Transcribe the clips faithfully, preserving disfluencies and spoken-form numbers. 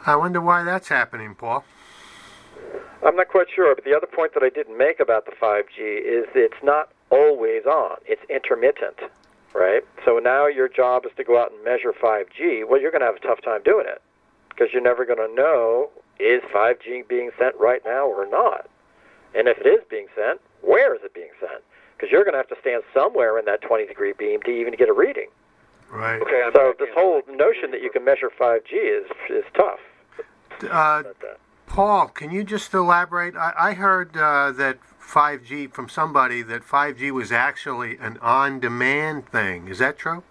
I wonder why that's happening, Paul. I'm not quite sure, but the other point that I didn't make about the five G is it's not always on. It's intermittent, right? So now your job is to go out and measure five G. Well, you're going to have a tough time doing it because you're never going to know, is five G being sent right now or not? And if it is being sent, where is it being sent? Because you're going to have to stand somewhere in that twenty-degree beam to even get a reading. Right. Okay, so this whole notion that you can measure five G is is tough. Uh, Paul, can you just elaborate? I, I heard uh, that five G from somebody that five G was actually an on-demand thing. Is that true?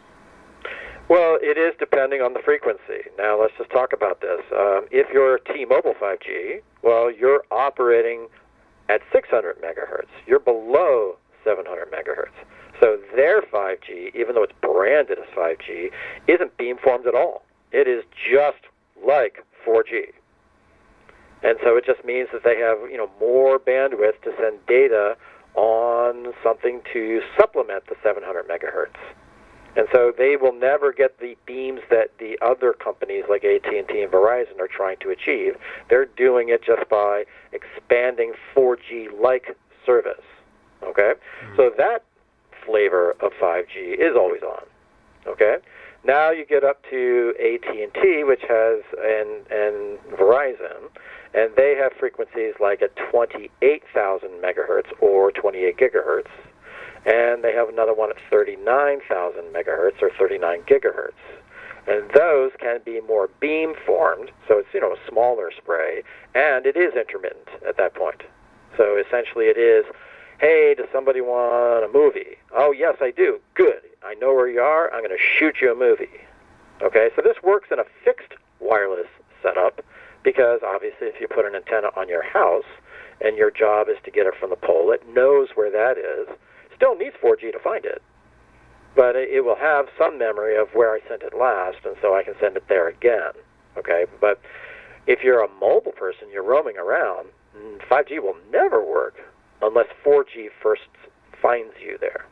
Well, it is depending on the frequency. Now, let's just talk about this. Um, if you're T-Mobile five G, well, you're operating at six hundred megahertz. You're below seven hundred megahertz. So their five G, even though it's branded as five G, isn't beamformed at all. It is just like four G. And so it just means that they have, you know, more bandwidth to send data on something to supplement the seven hundred megahertz. And so they will never get the beams that the other companies like A T and T and Verizon are trying to achieve. They're doing it just by expanding four G-like service. Okay? Mm-hmm. So that flavor of five G is always on. Okay? Now you get up to A T and T, which has, and, and Verizon, and they have frequencies like at twenty-eight thousand megahertz or twenty-eight gigahertz, and they have another one at thirty-nine thousand megahertz or thirty-nine gigahertz. And those can be more beam-formed, so it's, you know, a smaller spray, and it is intermittent at that point. So essentially it is, hey, does somebody want a movie? Oh, yes, I do. Good. I know where you are. I'm going to shoot you a movie. Okay, so this works in a fixed wireless setup because obviously if you put an antenna on your house and your job is to get it from the pole, it knows where that is. It still needs four G to find it, but it will have some memory of where I sent it last, and so I can send it there again. Okay, but if you're a mobile person, you're roaming around, five G will never work unless four G first finds you there.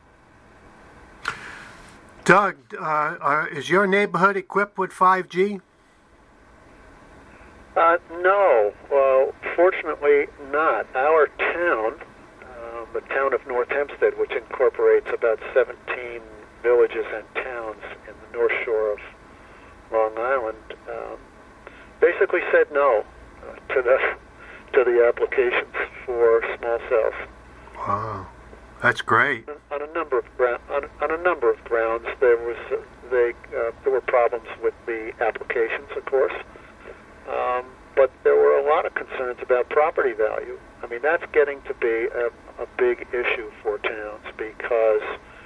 Doug, uh, uh, is your neighborhood equipped with five G? Uh, no. Well, fortunately not. Our town, uh, the town of North Hempstead, which incorporates about seventeen villages and towns in the North Shore of Long Island, um, basically said no uh, to the to the applications for small cells. Wow, that's great. On a number of gra- on, on a number of grounds, there was uh, they uh, there were problems with the applications, of course, um, but there were a lot of concerns about property value. I mean, that's getting to be a, a big issue for towns because,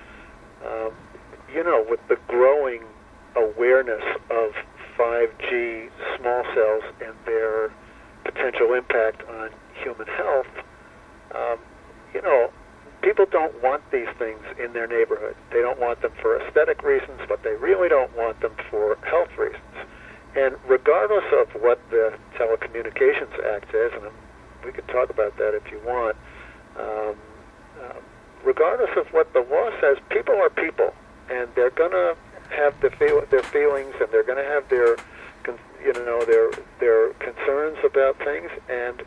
um, you know, with the growing awareness of five G small cells and their potential impact on human health, um, you know, people don't want these things in their neighborhood. They don't want them for aesthetic reasons, but they really don't want them for health reasons. And regardless of what the Telecommunications Act says, and we can talk about that if you want, um, uh, regardless of what the law says, people are people, and they're going to have the feel, their feelings, and they're going to have their, you know, their their concerns about things. And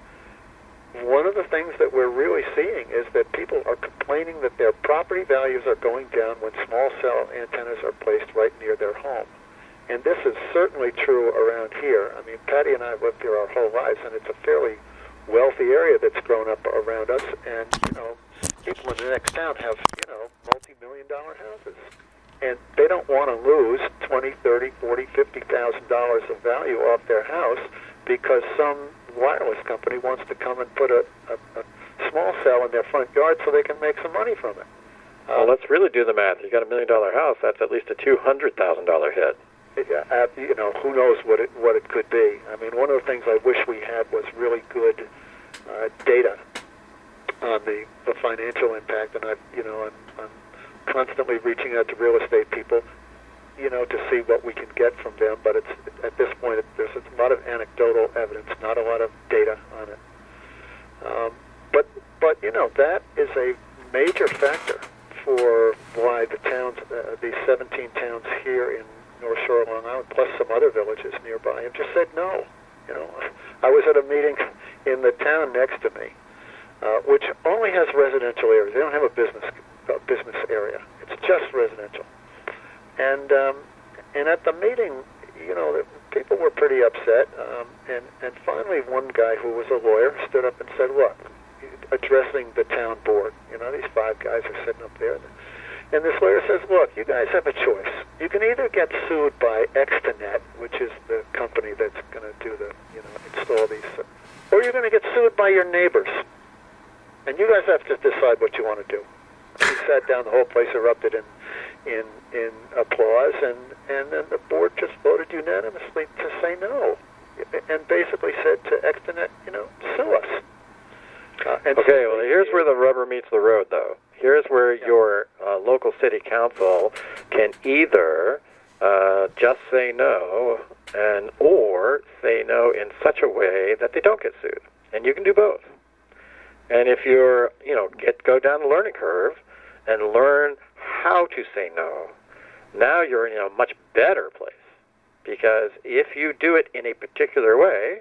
one of the things that we're really seeing is that people are complaining that their property values are going down when small cell antennas are placed right near their home. And this is certainly true around here. I mean, Patty and I have lived here our whole lives, and it's a fairly wealthy area that's grown up around us. And, you know, people in the next town have, you know, multi-million dollar houses. And they don't want to lose twenty, thirty, forty, fifty thousand dollars of value off their house because some wireless company wants to come and put a, a, a small cell in their front yard so they can make some money from it. Uh, well, let's really do the math. You got a million dollar house. That's at least a two hundred thousand dollar hit. Uh, you know, who knows what it what it could be. I mean, one of the things I wish we had was really good uh, data on the, the financial impact, and I, you know, I'm, I'm constantly reaching out to real estate people, you know, to see what we can get from them. But it's at this point, it, there's a lot of anecdotal evidence, not a lot of data on it. Um, but but you know, that is a major factor for why the towns, uh, these seventeen towns here in North Shore, Long Island, plus some other villages nearby, and just said no. You know, I was at a meeting in the town next to me, uh, which only has residential areas. They don't have a business uh, business area. It's just residential. And um, and at the meeting, you know, the people were pretty upset. Um, and and finally, one guy who was a lawyer stood up and said, "Look," addressing the town board. You know, these five guys are sitting up there. And this lawyer says, "Look, you guys have a choice. You can either get sued by Extenet, which is the company that's going to do the, you know, install these, uh, or you're going to get sued by your neighbors. And you guys have to decide what you want to do." He sat down. The whole place erupted in, in, in applause, and and then the board just voted unanimously to say no, and basically said to Extenet, you know, sue us. Uh, and okay, well, here's where the rubber meets the road, though. Here's where yeah. your uh, local city council can either uh, just say no, and or say no in such a way that they don't get sued, and you can do both. And if you're, you know, get go down the learning curve and learn how to say no, now you're in a much better place, because if you do it in a particular way,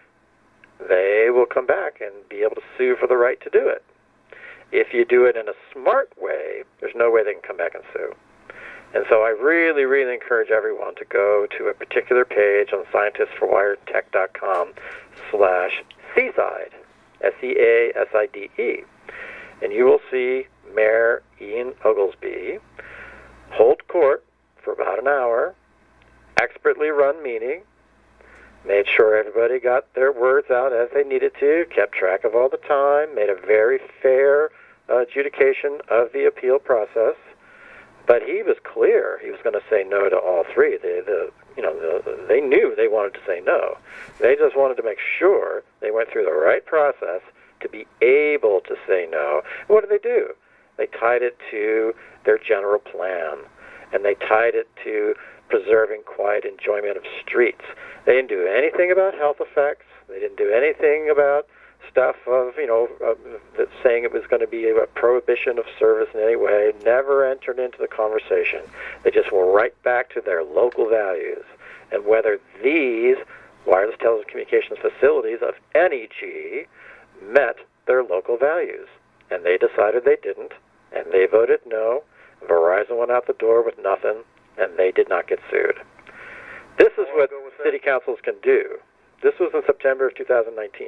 they will come back and be able to sue for the right to do it. If you do it in a smart way, there's no way they can come back and sue. And so I really, really encourage everyone to go to a particular page on scientists for wired tech dot com slash Seaside, S E A S I D E. And you will see Mayor Ian Oglesby hold court for about an hour, expertly run meeting, made sure everybody got their words out as they needed to, kept track of all the time, made a very fair uh, adjudication of the appeal process. But he was clear he was going to say no to all three. They, the, you know, the, they knew they wanted to say no. They just wanted to make sure they went through the right process to be able to say no. And what did they do? They tied it to their general plan, and they tied it to preserving quiet enjoyment of streets. They didn't do anything about health effects. They didn't do anything about stuff of, you know, uh, saying it was going to be a prohibition of service in any way. Never entered into the conversation. They just went right back to their local values, and whether these wireless telecommunications facilities of any G met their local values. And they decided they didn't, and they voted no. Verizon went out the door with nothing, and they did not get sued. This is what city councils can do. This was in September of two thousand nineteen.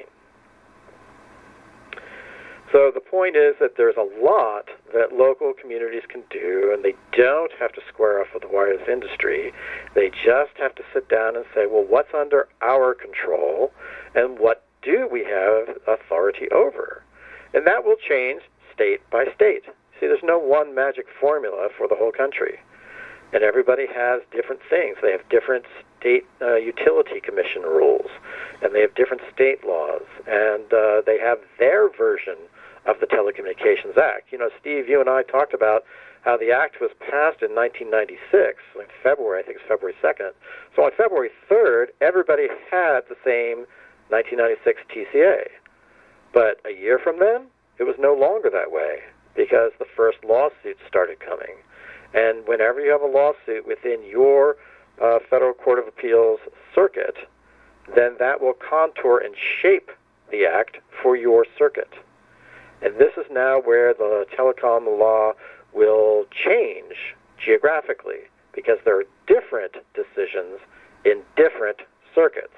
So the point is that there's a lot that local communities can do, and they don't have to square off with the wireless industry. They just have to sit down and say, well, what's under our control, and what do we have authority over? And that will change state by state. See, there's no one magic formula for the whole country. And everybody has different things. They have different state uh, utility commission rules, and they have different state laws, and uh, they have their version of the Telecommunications Act. You know, Steve, you and I talked about how the act was passed in nineteen ninety-six, in February, I think it's February second. So on February third, everybody had the same nineteen ninety-six T C A. But a year from then, it was no longer that way, because the first lawsuits started coming. And whenever you have a lawsuit within your uh, Federal Court of Appeals circuit, then that will contour and shape the act for your circuit. And this is now where the telecom law will change geographically, because there are different decisions in different circuits.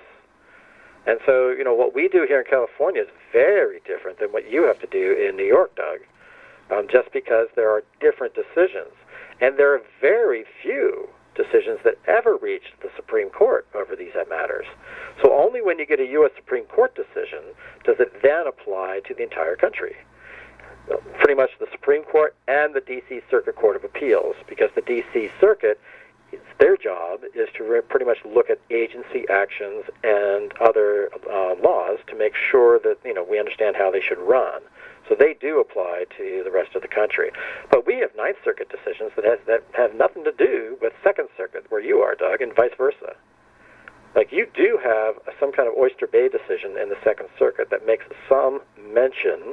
And so, you know, what we do here in California is very different than what you have to do in New York, Doug, um, just because there are different decisions. And there are very few decisions that ever reached the Supreme Court over these matters. So only when you get a U S Supreme Court decision does it then apply to the entire country. Pretty much the Supreme Court and the D C Circuit Court of Appeals, because the D C Circuit, their job is to re- pretty much look at agency actions and other uh, laws to make sure that, you know, we understand how they should run. So they do apply to the rest of the country. But we have Ninth Circuit decisions that, has, that have nothing to do with Second Circuit, where you are, Doug, and vice versa. Like, you do have some kind of Oyster Bay decision in the Second Circuit that makes some mention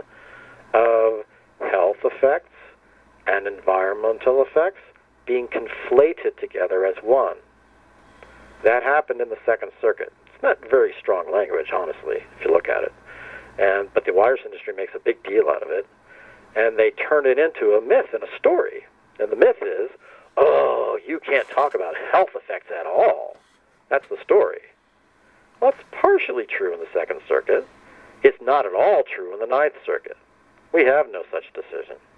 of health effects and environmental effects being conflated together as one. That happened in the Second Circuit. It's not very strong language, honestly, if you look at it. And but the wires industry makes a big deal out of it, and they turn it into a myth and a story. And the myth is, oh, you can't talk about health effects at all. That's the story. Well, it's partially true in the Second Circuit. It's not at all true in the Ninth Circuit. We have no such decision.